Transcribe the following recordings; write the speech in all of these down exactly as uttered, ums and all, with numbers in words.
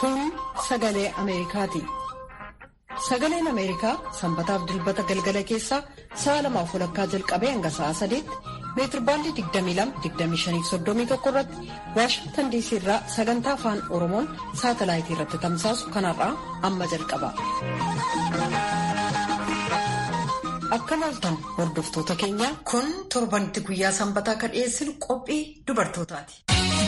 Kun sagalee Ameerikaati. Sagaleen Ameerikaa sanbataaf dilbata galgala keessaa sa'a lamaaf walakkaa jalqabee hanga sa'a sadeetti meetirbaandii digdamii lama digdamii shanii fi soddomii tokko irratti Waashingtan diisii irraa sagantaa afaan Oromoon saatalaayitii irratti tamsaasu kanarraa amma jalqaba. Akka laaltan hordoftoota keenya kun torbanitti guyyaa sanbataa kan dhiyeessinu qophii dubartootaati.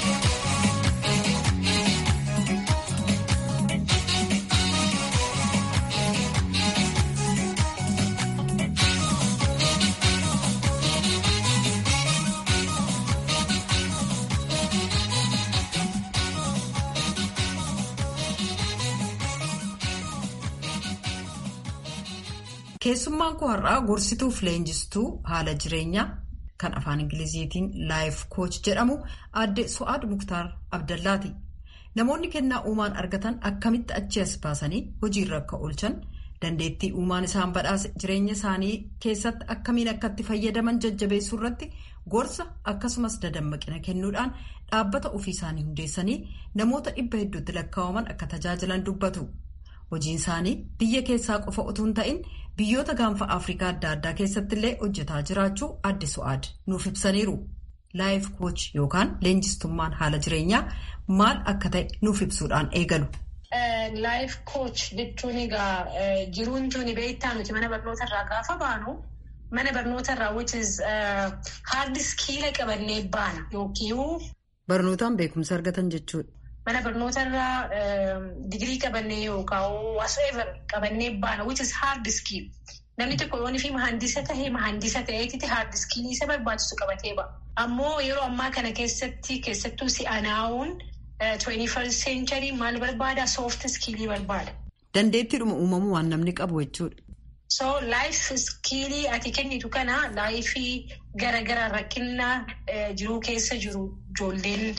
Keessummaan koo har'aa gorsituuf leenjistuu haala jireenyaa kan afaan Ingiliziitiin laayif kooch jedhamu aadde Su'aad Muktaar Abdallaati. Namoonni kennaa uumaan argatan akkamitti achi as baasanii hojiirra akka oolchan, dandeettii uumaan isaan badhaase jireenya isaanii keessatti akkamiin akka itti fayyadaman jajjabeessuu irratti gorsa akkasumas dadammaqina kennuudhaan dhaabbata ofii isaanii hundeessanii namoota dhibba hedduutti lakkaa'aman akka tajaajilan dubbatu. Hojiin isaanii biyya keessaa qofa utuu hin ta'in biyyoota gaanfa Afrikaa adda addaa keessatti illee hojjetaa jiraachuu aadde Su'aad nuuf ibsaniiru. Laayif kooch yookaan leenjistummaan haala jireenyaa maal akka ta'e nuuf ibsuudhaan eegalu. Laayif kooch jechuun egaa jiruun tuni beektaa nuti mana barnoota irraa gaafa baanu mana barnoota irraa which is hard skill qabannee baana yookiin barnootaan beekumsa argatan jechuudha. Mana barnoota irraa digirii qabannee yookaan whatever qabannee baana which is hard skill. Namni tokko yoon fi mahandisa tahee mahandisa ta'eetti hard skill isa barbaachisu qabatee ba'a. Ammoo yeroo ammaa kana keessatti keessattuu si'anaawuun twenty-first century maal barbaada soft skill barbaada. Dandeettiidhuma uumamuu waan namni qabu jechuudha. So life skill ati kennitu kana laayifii garagaraa rakkina jiruu keessa jiru ijoolleen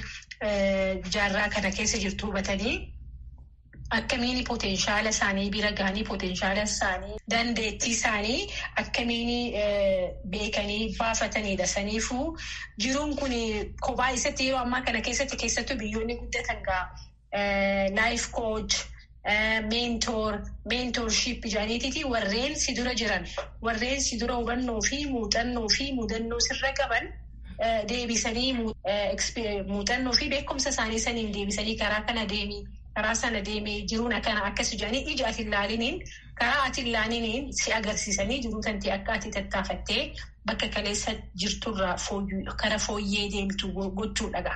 jaarraa kana keessa jirtu hubatanii akkamiin potenshaala isaanii bira gahanii potenshaala isaanii dandeettii isaanii akkamiin beekanii baafatanidha. Saniifuu jiruun kun kophaa isatti yeroo ammaa kana keessatti keessattuu biyyoonni guddatan gaa laayif kooch meentoor meentoorship jaaniitiiti warreen si dura jiran warreen si dura hubannoo fi muuxannoo fi mudannoo sirra qaban. Deebisanii muuxannoo fi beekumsa isaanii saniin deebisanii karaa kana deemee karaa sana deemee jiruun akkana akkas jedhanii ija ati ilaaliniin karaa ati ilaaliniin si agarsiisanii jiruu tantee akka ati tattaafattee bakka kaleessa jirturraa kara fooyyee deemtu gochuudha.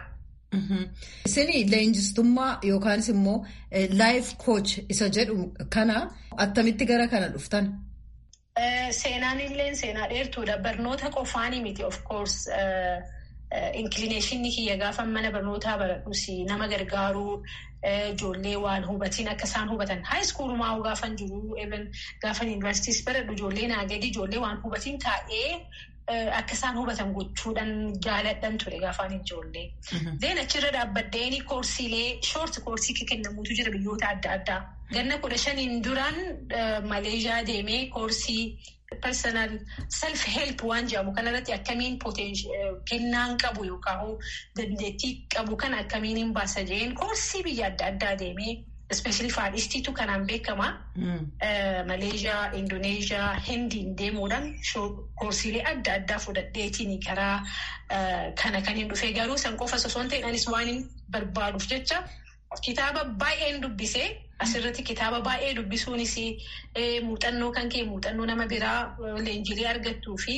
Isin leenjistummaa yookaanis immoo laayif kooch isa jedhu kana attamitti gara kana dhuftan? Seenaan illee seenaa dheertuudha. Barnoota qofaanii miti of course inclination kiyya gaafa mana barnootaa baradhus nama gargaaruu ijoollee waan hubatiin akka isaan hubatan high school maa gaafan jiru even gaafa universities baradhu ijoollee naa gadi ijoollee waan hubatiin taa'ee akka isaan hubatan gochuudhaan jaaladhan ture gaafaan ijoollee. Deen achirra dhaabbaddeen koorsiilee short koorsii kennamuutu jira biyyoota adda addaa. Ganna kudha shaniin duraan Maleeshiyaa deemee koorsii personal self help waan jedhamu kanarratti akkamiin kennaan qabu yookaan dandeettii qabu kan akkamiin hin baasa jeen koorsii biyya adda addaa deemee especially faadhistiitu kanaan beekama. Maleeshiyaa, Indoneeshiyaa, Hindiin deemuudhaan koorsiilee adda addaa fudhadheetiin karaa kana kan hin dhufee garuu san qofa osoo hin ta'in anis waan hin barbaaduuf jecha kitaaba baay'een dubbisee. Asirratti kitaaba baay'ee dubbisuunis muuxannoo kan kee muuxannoo nama biraa leenjilee argattuu fi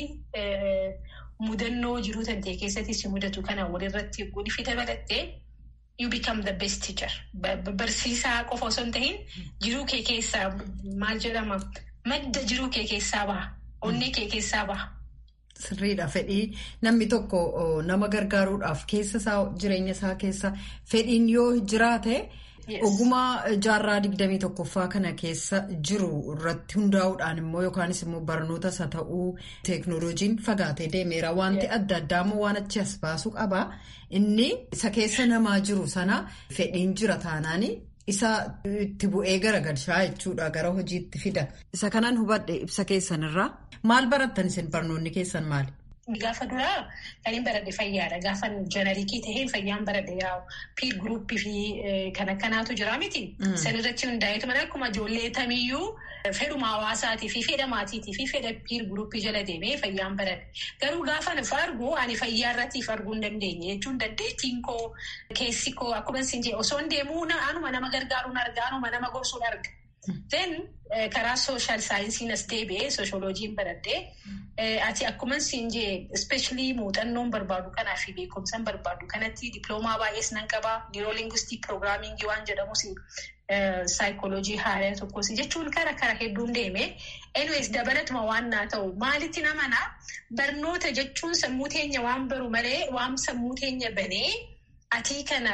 mudannoo jiruu tantee keessatti si mudatu kana walirratti godhifi dabalattee you become the best teacher. Barsiisaa qofa osoo hin ta'in jiruu kee keessaa maal jedhama madda jiruu kee keessaa baha onnee kee keessaa baha. Sirriidha fedhii namni tokko nama gargaaruudhaaf keessa isaa jireenya isaa keessa fedhiin yoo jiraate. Ogumaa jaarraa digdamii tokkoffaa kana keessa jiru irratti hundaa'uudhaan immoo yookaanis immoo barnootas haa ta'uu teeknooloojiin fagaatee deemeera wanti adda addaa immoo waan achi as baasuu qaba. Inni isa keessa namaa jiru sana fedhiin jira taanaani isa itti bu'ee garagalchaa jechuudha gara hojiitti fida. Isa kanaan hubadhe ibsa keessanirraa maal barattan isin barnoonni keessan maali? Gaafa duraa kan hin baradhe fayyaadha. Gaafa jeneriikii tahee fayyaan baradhe yaa'u piir guruppii fi kan akkanaatu jira miti. Sanirratti hundaa'eetu mana akkuma ijoollee tamiyyuu fedhuma hawaasaatii fi fedha maatiitii fi fedha piir guruppii jala deemee fayyaan baradhe. Garuu gaafa nuuf argu ani fayyaa irratti arguu hin dandeenye jechuun dandeettiin koo keessi koo akkuma isin jedhe osoo hin deemuu anuma nama gargaaruun arga anuma nama gorsuun arga. Then karaa sooshaal saayinsiin as deebi'ee sooshooloojiin baradhee ati akkuma isin jedhe especially muuxannoon barbaadu kanaa fi beekumsaan barbaadu kanatti diploomaa baay'ees nan qabaa niiroolinguistik piroogiraamingii waan jedhamus saayikooloojii haaraa tokkos jechuun kara kara hedduun deeme. Anyways dabalatuma waan naa ta'u maalitti namanaa barnoota jechuun sammuu teenya waan baru malee waan sammuu teenya banee. Ati kana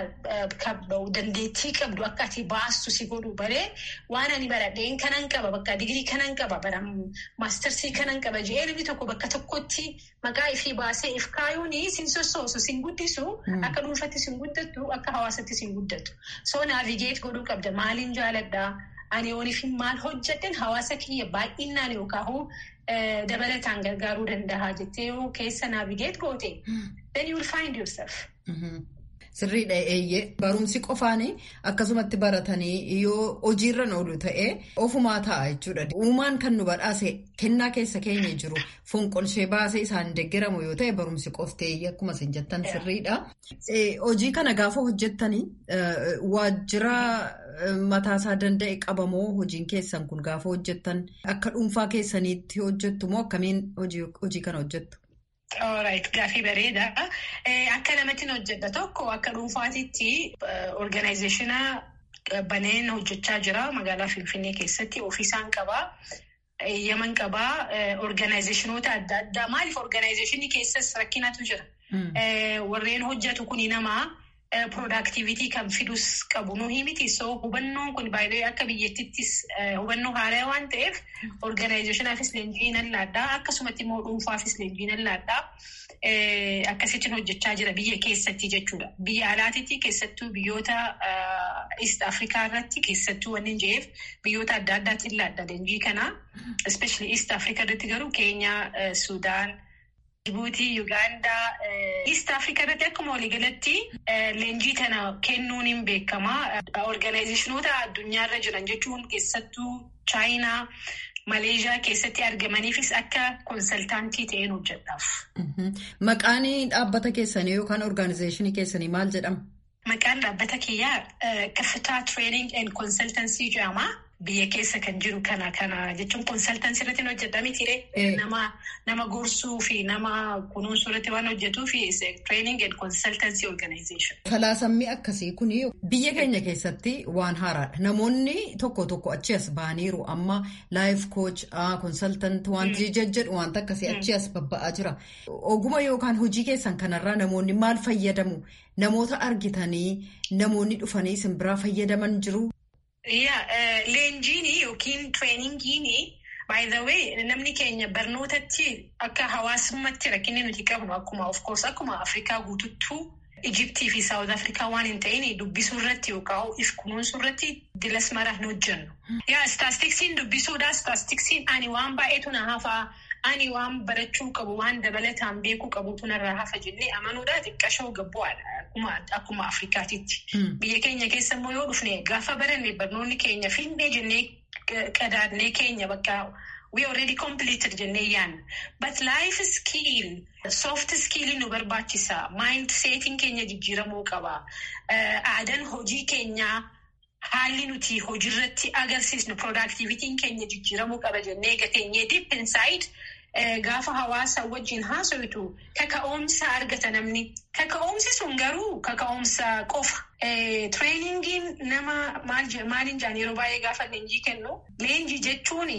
dandeettii qabdu akka ati baastu si godhu baree waan ani baradheen kanan qaba bakka digirii kanan qaba bara maastersii kanan qaba jedhee namni tokko bakka tokkotti maqaa ifii baasee if kaayuun sin sossoosu sin guddisu akka dhuunfatti sin guddattu akka hawaasatti sin guddatu. So naavigeet godhuu qabda maaliin jaaladhaa ani ooniif maal hojjedhen hawaasa kiyya baay'inaan yookaan dabalataan gargaaruu danda'a jettee yoo keessa naavigeet goote then you will find yourself. Sirriidha eeyyee barumsi qofaanii akkasumatti baratanii yoo hojiirra oolu ta'ee ofumaa ta'a jechuudha. Uumaan kan nu badhaase kennaa keessa keenya jiru fonqolshee baasee isaan deeggaramu yoo ta'e barumsi qoftee akkuma isin jettan sirriidha. Hojii kana gaafa hojjettanii waajjira mataasaa danda'e qabamoo hojiin keessan kun gaafa hojjettan akka dhuunfaa keessaniitti hojjettu moo akkamiin hojii kana hojjettu? Alright, gaafii bareeda. Akka namatti hojjedha tokko akka dhuunfaatitti organizaationa baneen hojjechaa jira magaalaa Finfinnee keessatti ofiisaan qabaa. Yaman qabaa organizaatiinoota adda addaa maaliif organizaatiinii keessas rakkinatu jira. Warreen hojjetu kuni namaa productivity kan fidus qabu nuhi miti. So hubannoon kun baay'ee akka biyyattiittis hubannoo haaraa waan ta'eef organizationaafis leenjii nan laadhaa akkasumatti immoo dhuunfaafis leenjii nan laadhaa akkasittiin hojjechaa jira biyya keessatti jechuudha. Biyya alaatitti keessattuu biyyoota East Afrikaa irratti keessattuu wanni jeef biyyoota adda addaatti laadhaa leenjii kana especially East Afrikaa irratti garuu Keenyaa, Sudaan, Djibouti, Uganda, East Africa irratti akkuma waliigalatti leenjii kana kennuun hin beekama. Organizationoota addunyaarra jiran jechuun keessattuu Chaayinaa, Maleeshiyaa keessatti argamaniifis akka konsaltaantii ta'een hojjedhaaf. Maqaan dhaabbata keessanii yookaan organizationii keessanii maal jedhama? Maqaan dhaabbata kiyyaa Kafitaa Training and Consultancy jedhama. Biyya keessa kan jiru kana kana jechuun konsaltansii irratti hojjedha miti nama nama gorsuu fi nama kunuunsuu irratti waan hojjetuu fi training and consultancy organization. Falaasammii akkasii kuni biyya keenya keessatti waan haaraadha. Namoonni tokko tokko achi as baaniiru amma life coach, consultant wanti jejjedhu wanta akkasii achi as babba'aa jira. Oguma yookaan hojii keessan kanarraa namoonni maal fayyadamu? Namoota argitanii namoonni dhufanii isin biraa fayyadaman jiru? Yeah, leenjiini yookiin trainingiini by the way namni keenya barnootatti akka hawaasummaatti rakkinni nuti qabnu akkuma of course akkuma Afrikaa guututtuu Ijiptii fi South Afrikaa waan hin ta'in dubbisuu irratti yookaan if kunuunsuu irratti dilas mara hin hojjennu. Yeah, statistiksiin dubbisuudha. Statistiksiin ani waan baay'eetu na hafaa ani waan barachuu qabu waan dabalataan beekuu qabutu narraa hafa jennee amanuudha xiqqashoo gabbu'aadha. Akkuma Afrikaatitti. Biyya keenya keessa immoo yoo dhufne gaafa baranne barnoonni keenya finnee jennee qadaadnee keenya bakka we already completed jennee yaanna. But life skill, soft skill nu barbaachisa. Mindsetiin keenya jijjiiramuu qaba. Aadaan hojii keenya haalli nuti hojiirratti agarsiisnu productivity'n keenya jijjiiramuu qaba jennee gateenyee deep inside. Gaafa hawaasa wajjin haasawitu kaka'umsa argata namni. Kaka'umsi sun garuu kaka'umsa qofa. Trainingiin nama maaliin jaan yeroo baay'ee gaafa leenjii kennu. Leenjii jechuun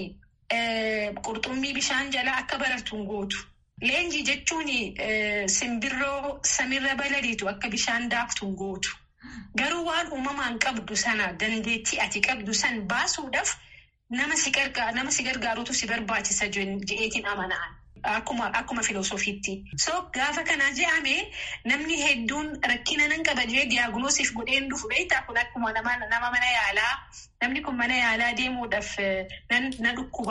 qurxummii bishaan jala akka baratuun gootu. Leenjii jechuun simbirroo samirra balaliitu akka bishaan daaktuun gootu. Garuu waan uumamaan qabdu sana dandeettii ati qabdu san baasuudhaaf nama si gargaaru nama si gargaarutu si barbaachisa je'eetiin amanaan akkuma akkuma filoosofiitti. So gaafa kana je'ame namni hedduun rakkina nan qaba jee diyaagnoosiif godheen dhufu beektaa kun akkuma nama nama mana yaalaa namni kun mana yaalaa deemuudhaaf nan na dhukkubaa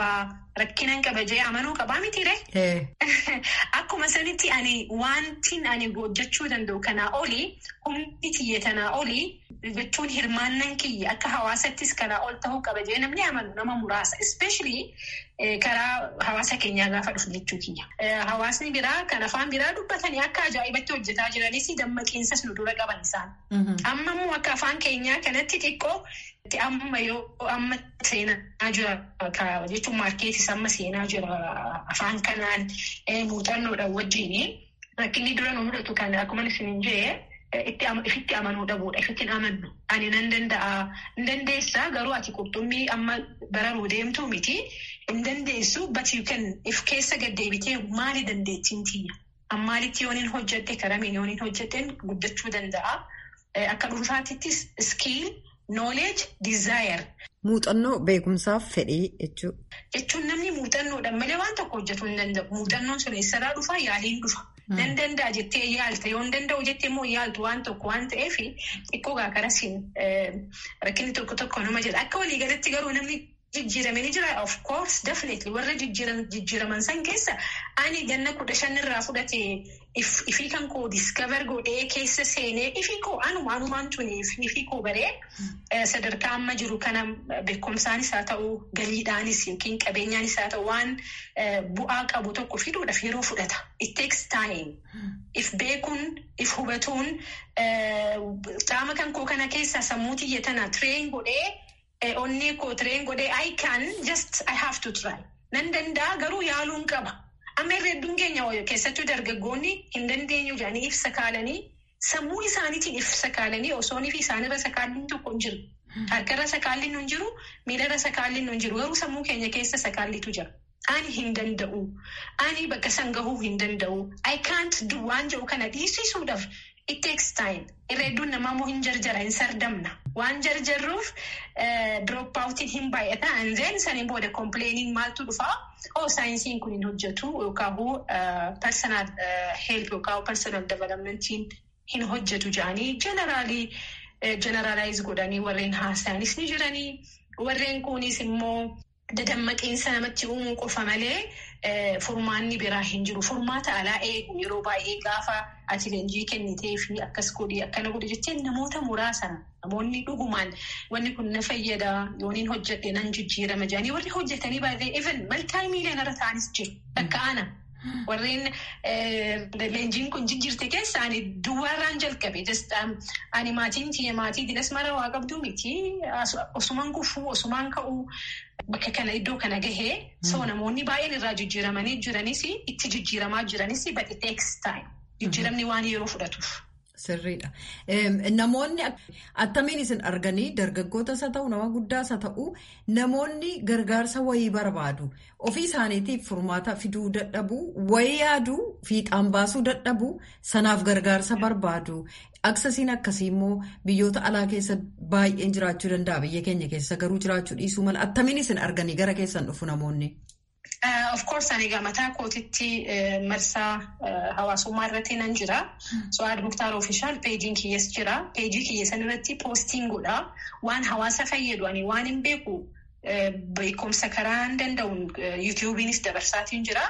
rakkinan qaba jee amanuu qabaa mitiire. Akkuma sanitti ani wantiin ani hojjechuu danda'u kanaa olii humni tiyye tanaa olii jechuun hirmaannan kiyya akka hawaasattis kanaa ol ta'uu qaba jee namni amanu nama muraasa especially karaa hawaasa keenyaa gaafa dhufu jechuu kiyya. Hawaasni biraa kan afaan biraa dubbatanii akka ajaa'ibatti hojjetaa jiranis dammaqiinsas nu dura qaban isaan. Amma immoo akka afaan keenyaa kanatti xiqqoo amma yoo amma seenaa jira jechuun maarkeetis amma seenaa jira afaan kanaan muuxannoodhaan wajjin rakkinni dura nu mudatu kan akkuma isin jee ifitti amanuu dhabuudha ifitti amannu ani nan danda'a hin dandeessaa garuu ati qurxummii amma bararuu deemtuu miti hin dandeessu but you can if keessa gaddeebitee maali dandeettiin tiyya ammaalitti yooniin hojjette karamiin yooniin hojjetteen guddachuu danda'a akka dhuunfaatittis skill knowledge desire. Muuxannoo beekumsaaf fedhii jechuudha. Jechuun namni muuxannoodhaan malee waan tokko hojjetuu hin danda'u. Muuxannoon sun eessarraa dhufa yaaliin dhufa. Nan danda'a jettee yaalta yoo hin danda'u jettee immoo yaaltu waan tokko waan ta'eef xiqqoo gaakarasiin rakkinni tokko tokko nama jedha. Akka waliigalatti garuu namni jijjiirame ni jira of course definitely warra jijjiiraman san keessa ani ganna kudha shanirraa fudhatee ifii kan koo discover godhee keessa seenee ifii koo anuma anumaan tuni ifii koo baree sadarkaa amma jiru kana beekumsaanis haa ta'u galiidhaanis yookiin qabeenyaanis haa ta'u waan bu'aa qabu tokko fiduudhaaf yeroo fudhata. It takes time. If beekuun if hubatuun qaama kan koo kana keessaa sammuu tiyya tana train godhee onnee koo train godhee I can just I have to try. Nan danda'a garuu yaaluun qaba. Amma herreedduun keenya keessattuu dargaggoonni hin dandeenyu jedhanii if sakaalanii sammuu isaaniitiin if sakaalanii osoonii fi isaanirra sakaalliin tokko hin jiru. Harkarra sakaalliin hin jiru, miilarra sakaalliin hin jiru garuu sammuu keenya keessa sakaalliitu jira. Ani hin danda'u. Ani bakka san gahuu hin danda'u. I can't do waan jedhu kana dhiisisuudhaaf it takes time. Herreedduun namaa moo hin jarjara hin sardamna. Waan jarjarruuf drop outiin hin baay'ata and then saniin booda complaining maaltu dhufaa oo saayinsiin kun hin hojjetu yookaan personal help yookaan personal developmentiin hin hojjetu jedhanii generally generalize godhanii warreen haasa'anis ni jiranii warreen kunis immoo dadammaqiinsa namatti uumuu qofa malee furmaanni biraa hin jiru. Furmaata alaa eegu yeroo baay'ee gaafa ati leenjii kennitee fi akkas godhi akkana godhi jettee namoota muraasana namoonni dhugumaan wanni kun na fayyada yooniin hojjedhe nan jijjiirama jedhanii warri hojjetanii baay'ee even maltaa miiliyoonarra ta'anis jiru. Akka ana warreen leenjiin kun jijjiirte keessa ani duwwaarraan jalqabe just ani maatiin tiyya maatii dinas mara waa qabduu miti osumaan gufuu osumaan ka'uu bakka kana iddoo kana gahee so namoonni baay'een irraa jijjiiramanii jiranis itti jijjiiramaa jiranis but it takes time. Jijjiiramni waan yeroo fudhatuuf. Sirriidha. Namoonni attamiin isin arganii dargaggootas haa ta'u nama guddaas haa ta'u namoonni gargaarsa wayii barbaadu ofii isaaniitiif furmaata fiduu dadhabu wayii yaaduu fiixaan baasuu dadhabu sanaaf gargaarsa barbaadu aksasiin akkasii immoo biyyoota alaa keessa baay'een jiraachuu danda'a biyya keenya keessa garuu jiraachuu dhiisuu mala attamiin isin arganii gara keessan dhufu namoonni. Uh, of course, ani mataa kootitti uh, marsaa uh, hawaasummaa irratti nan jira. Su'aad Muktaar official peejiin kiyyas jira. Peejii kiyya san irratti poostiin godha. Waan hawaasa fayyadu ani waan hin beeku uh, beekumsa karaa hin danda'uun uh, yuutuubiinis dabarsaatiin jira.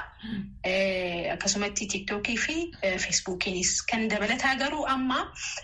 Uh, akkasumatti tiiktookii fi uh, feesbuukiinis kan dabalataa garuu amma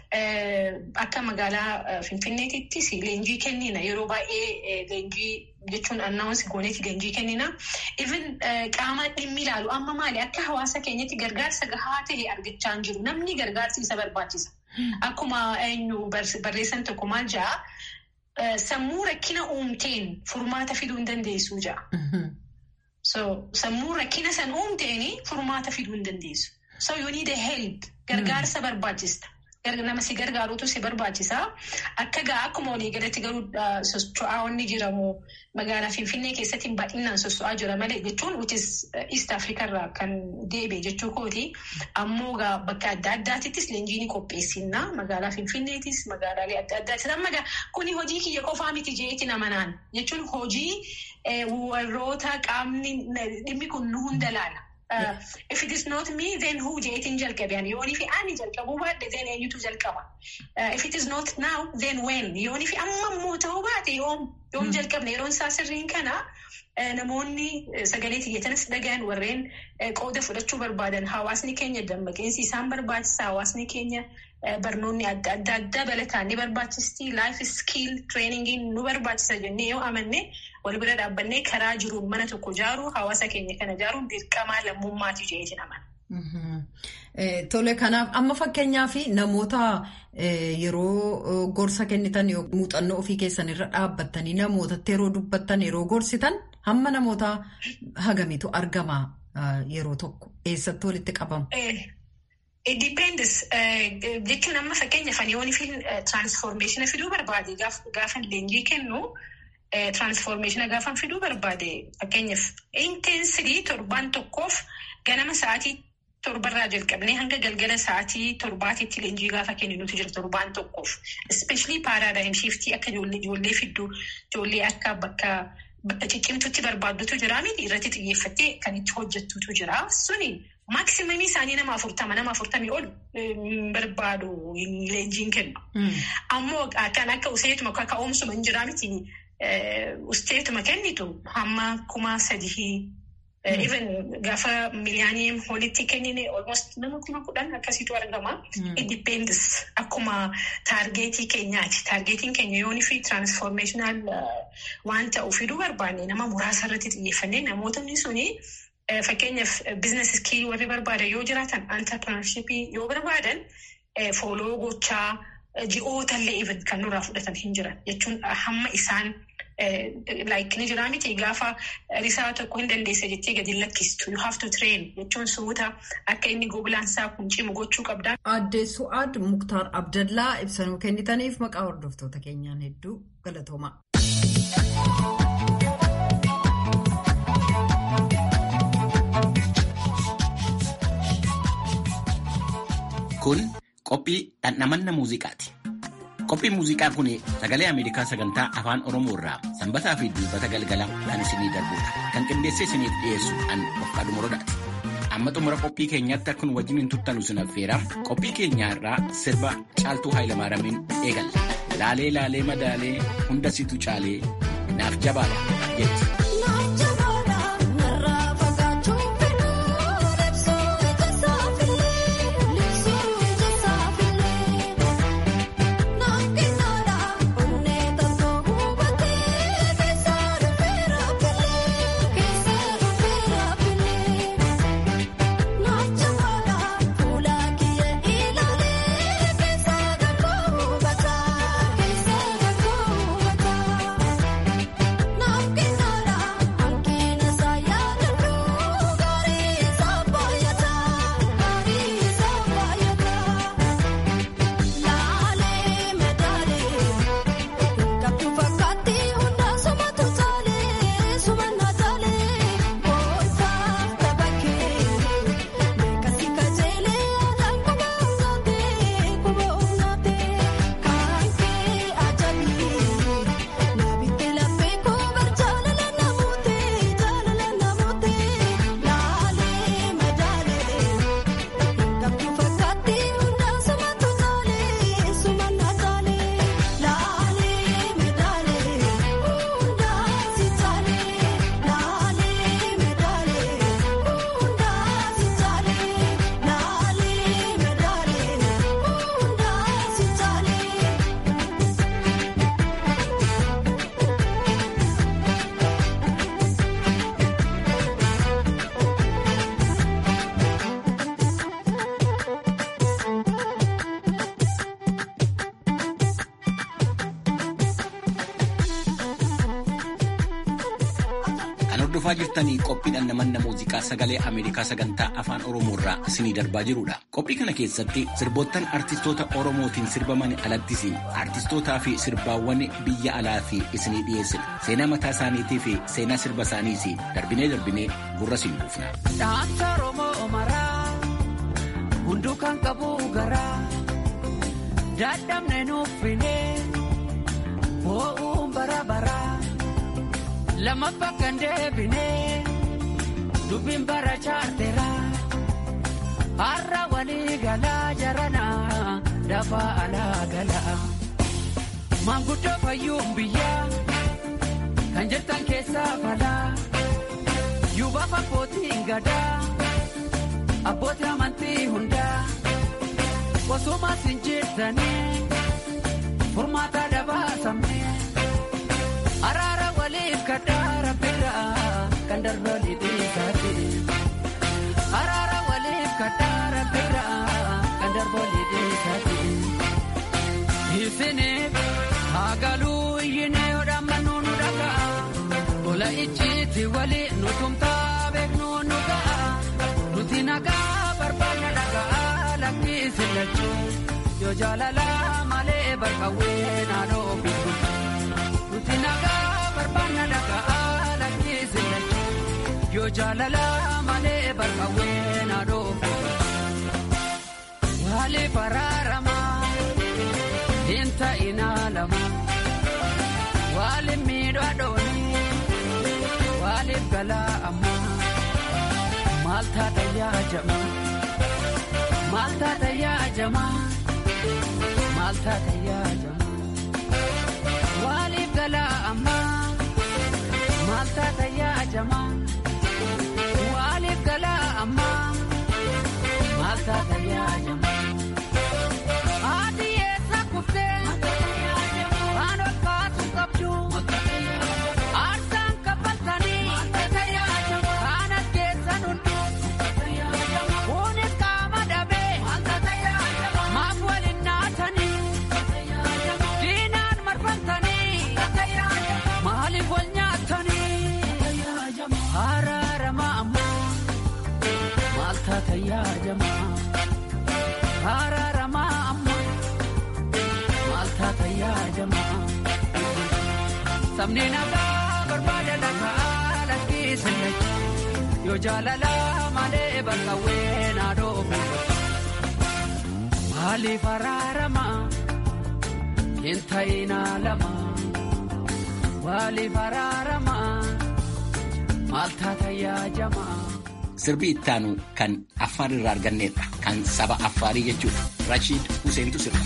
uh, akka magaalaa uh, Finfinneetittis leenjii kennina yeroo baay'ee uh, leenjii jechuun annaawwansi gooneeti leenjii kennina. Even qaama dhimmi ilaalu amma maali akka hawaasa keenyatti gargaarsa gahaa ta'e argachaa hin jiru. Namni gargaarsi isa barbaachisa. Akkuma eenyu barreessan tokko maal ja'a sammuu rakkina uumteen furmaata fiduu hin dandeessu ja'a. So sammuu rakkina san uumteeni furmaata fiduu hin dandeessu. So you need a help. Gargaarsa barbaachista. Nama si gargaaruutu si barbaachisa. Akka gaa akkuma walii galatti garuu socho'aa wanni jiramu magaalaa Finfinnee keessatti baay'inaan socho'aa jira malee jechuun which is East Africa irraa kan deebi'e jechuu kooti. Ammoo gaa bakka adda addaatittis leenjii ni qopheessina. Magaalaa Finfinneetis magaalaalee adda addaattis amma gaa kuni hojii kiyya qofaa miti jeetti nama naan jechuun hojii warroota qaamni dhimmi kun nu hunda laala. Uh, if it is not me, then who jeetin jalqabe ani yooni fi ani jalqabu baadhe then eenyutu jalqaba. Uh, if it is not now, then when yooni fi amma immoo ta'uu baate yoom yoom jalqabne yeroon isaa sirriin kana namoonni sagalee tiyyatanis dhagaan warreen qooda fudhachuu barbaadan hawaasni keenya dammaqeensi isaan barbaachisa hawaasni keenya barnoonni adda adda adda balataan ni barbaachisti life skill trainingiin nu barbaachisa jennee yoo amanne wal bira dhaabbannee karaa jiruun mana tokko jaaruu hawaasa keenya kana jaaruun dirqamaa lammummaati jeetiin amana. Tole kanaaf amma fakkeenyaaf namoota yeroo gorsa kennitan muuxannoo ofii keessan irra dhaabbattanii namootatti yeroo dubbattan yeroo gorsitan hamma namoota hagamitu argama yeroo tokko eessatti walitti qabamu. It depends. Jechuun amma fakkeenyaaf ani yoon fi transformation fiduu barbaade gaafa leenjii kennu transformation gaafa fiduu barbaade fakkeenyaaf intensity torbaan tokkoof ganama sa'aatii torbarraa jalqabnee hanga galgala sa'aatii torbaatitti leenjii gaafa kenninutu jira torbaan tokkoof. Especially paradigm shiftii akka ijoollee fidduu ijoollee akka bakka bakka ciccimtutti barbaaddutu jira miti irratti xiyyeeffattee kan itti hojjettutu jira. Suni maximum isaanii nama afurtama nama afurtamii ol barbaadu leenjiin kennu. Ammoo kan akka useetuma akka oomsuma hin jira miti usteetuma kennitu hamma kuma sadii. Uh, even gaafa miliyaniin walitti kennine almost nama kuma kudhan akkasiitu argama. Mm. It depends akkuma taargeetii keenyaati. Taargeetiin keenya yooni fi transformational uh, waan ta'uu fiduu barbaanne nama muraasa irratti xiyyeeffannee namootni suni uh, fakkeenyaaf business skill warri barbaadan yoo jiraatan entrepreneurship yoo barbaadan uh, follow gochaa uh, ji'ootallee even kan nurraa fudhatan hin jiran jechuun uh, hamma isaan like ni jira miti gaafa risaa tokko hin dandeessa jettee gadi lakkistu you have to train jechuun suuta akka inni goblaansaa kun cimu gochuu qabda. Aadde Su'aad Muktaar Abdallaa ibsanuu kennitaniif maqaa hordoftoota keenyaan hedduu galatooma. Kun qophii dhandhamanna muuziqaati. Qophiin muuziqaa kun sagalee Ameerikaa sagantaa afaan Oromoo irraa sanbataa fi dilbata galgala kan isinii darbudha. Kan qindeessee isiniif dhiyeessu an Ofqaaduu Morodaati. Amma xumura qophii keenyaatti akkuma wajjin hin tuttanu sin affeera. Qophii keenyaa irraa sirba Caaltuu Haayilamaaramiin eegalla. Laalee laalee madaalee hunda situ caalee naaf jabaadha jetti. Jirtanii qophiidhaan namanna muuziqaa sagalee Ameerikaa sagantaa afaan Oromoo irraa isinii darbaa jirudha. Qophii kana keessatti sirboottan artistoota Oromootiin sirbaman alattis artistootaa fi sirbaawwan biyya alaa fi isinii dhiyeessina. Seenaa mataa isaaniitii fi seenaa sirba isaaniis darbinee darbinee gurra siin buufna. Dhaanta Oromoo maraa hunduu kan qabu garaa dadhabne nuuffinee boo'uun bara baraa. Lama bakkan deebinee dubbiin bara chaarteera har'a walii galaa jarana dafa alaa galaa maanguddoo fayyuun biyyaa kan jettan keessaa falaa yuubaaf abbootiin gadaa abbootiin amantii hundaa wasuma sin jirtanii furmaata dabaasamne araara waliif kadhaara biraa kan darbali dhiisaati araara waliif kadhaara biraa kan darbali dhiisaati isiniif haagaluu iyyinee odhammanuu nu dhaga'a tola ijjiitti walii nu tumtaa beeknuu nu ga'a nuti nagaa barbaanna dhaga'a lakkiisin lachuu yoo jaalala malee barqawwee naannoo bitu nuti nagaa barbaanna dhaga'a lakkiisin lachuu yoo jaalala malee barqawwee naannoo bitu wali faraaramaa hinta inaalama wali miidhaa dhoonii waliif galaa ammaa maalta tayyaa jamaa maalta tayyaa jamaa maalta tayyaa jamaa waliif galaa ammaa maalta tayyaa jamaa waliif galaa ammaa maalta tayyaa jamaa. Tayyaa jamaa haraaramaa amma maalta tayyaa jamaa sabni nagaa barbaada dhagaa lakkiisin yoo jaalala malee barqawwee naannoo maaliif haraaramaa hin ta'inaa lama maaliif haraaramaa maalta tayyaa jamaa. Sirbi ittaanu kan Affaar irraa arganneedha. Kan saba Affaarii jechuudha. Rashiid Huseentu sirba.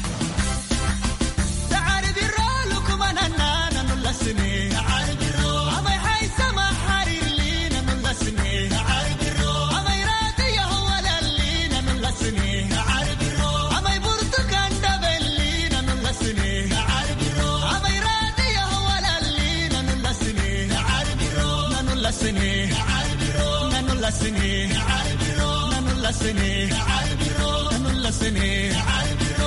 Lasene albiro nanu lasene albiro nanu lasene albiro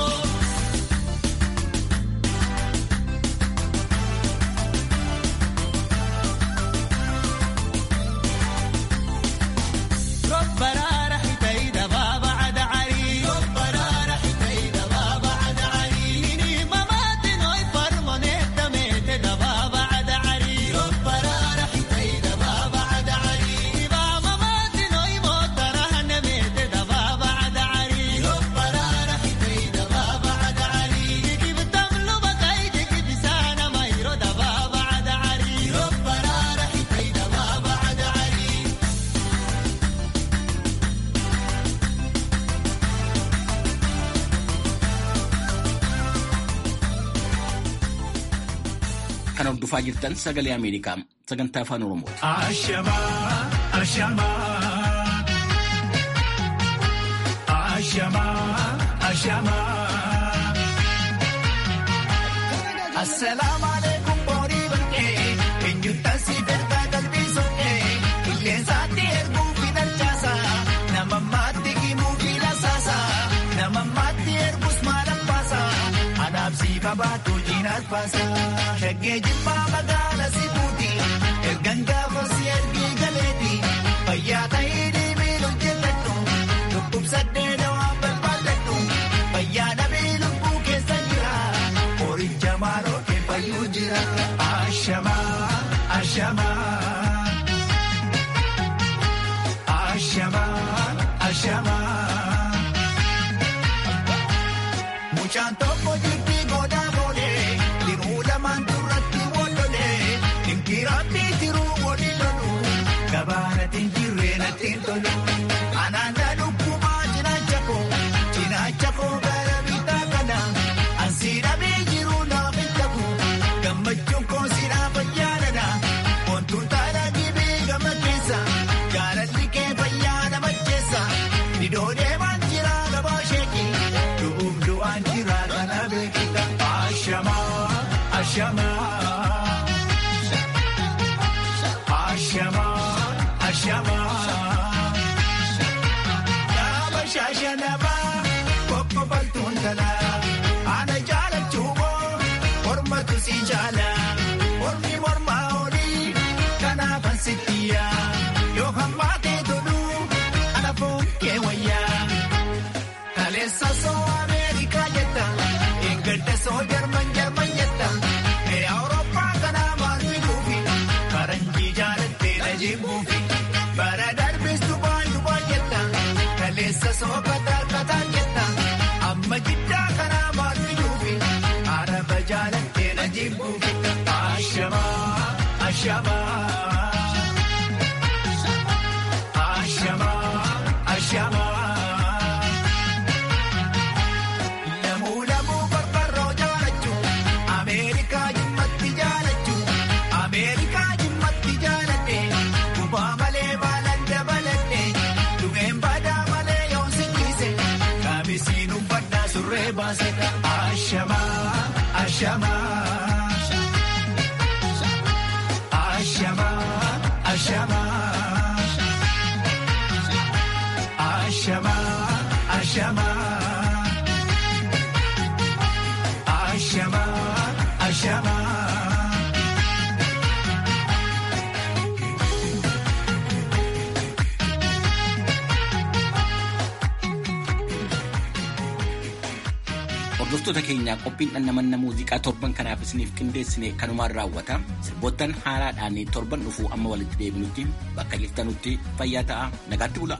Rabbana rahitaida baba ada ari Rabbana rahitaida baba ada ari ni mamati noi farmoneta mete da baba ada ari Rabbana rahitaida baba ada ari Kan hordofaa jirtan sagalee Ameerikaa sagantaa afaan Oromoo. Ashamaa ashamaa ashamaa ashamaa Assalaamu alaikum borii bakkee eenyuutaan si dargaa qalbii sokkee qilleensaatti erguu fi darchaasa nama maatti himuu fi lasaasa nama maatti ergus maalan baasa anaabsii babaatu jiinaas baasa shaggee jibbaa magaala si buuti ergan gaafa si ergii galeeti fayyaa ta'ee deemee hojjetadhu dhukkubsaddee dawaa barbaadadhu fayyaa dhabee lubbuu keessa jira horicha maaloo keeffayyuu jira ashamaa ashamaa ashamaa ashamaa mucaan tokko jirti goodaa boodee diruu lamaan duratti wololee dinkiraatti tiruu waliin lolu gabaanatiin jirree nattiin tolu anaanda dhukkumaa jira ashama, ashama, ashama. Daba shashanaba, koppa baltuntala, ana jala chubo, orma tusi jala, ormi morma ori, kana pansitiya, yo hamate tolu, ana ponke waya. Kalesa so America yeta, ingerte so German German yeta, e Europa kana marti bufi, karanji jalatte naji bufi, baradar bis Dubai Dubai yeta, kalesa so Qatar Qatar yeta, amma jidda kana marti bufi, Arab jalatte naji bufi, ashama ashama, ashama ashama. Ashama, ashama, ashama, ashama, ashama, ashama, ashama, ashama. Hordoftoota keenyaa qophiin dhandhamanna muuziqaa torban kanaaf isiniif qindeessine kanumaan raawwata. Sirboottan haaraadhaan torban dhufuu amma walitti deebinutti bakka jirtanutti fayyaa ta'aa nagaatti bula.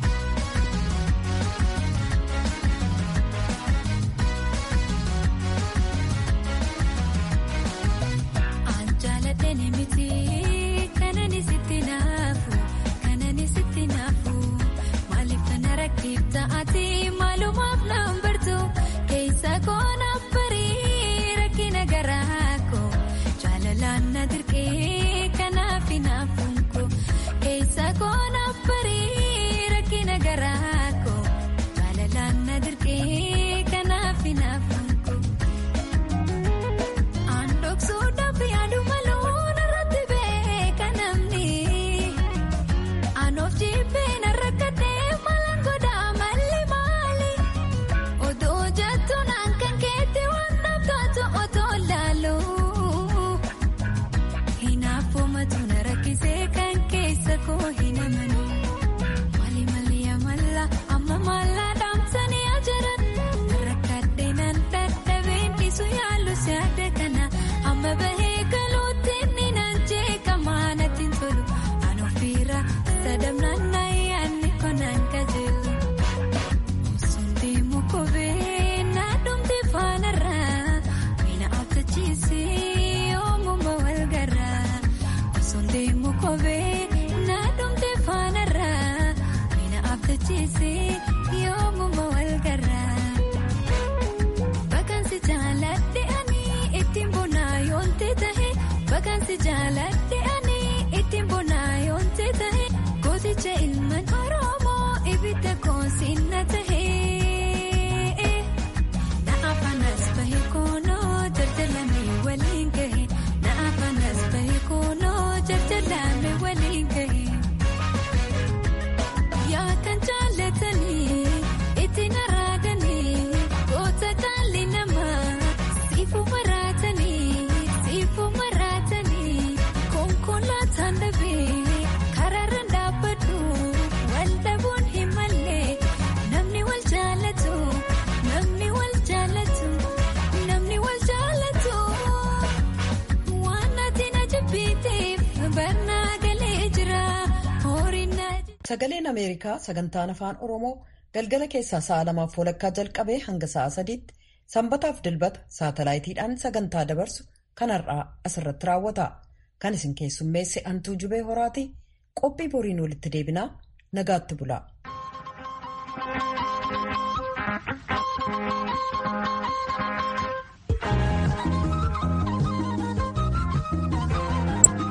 Sagaleen Ameerikaa sagantaan afaan Oromoo galgala keessaa sa'a lamaaf walakkaa jalqabee hanga sa'a sadiitti sanbataaf dilbata saatalaayitiidhaan sagantaa dabarsu kan har'aa asirratti raawwata. Kan isin keessummeesse Antuu Jubee Horaati. Qophii boriin walitti deebinaa nagaatti bulaa.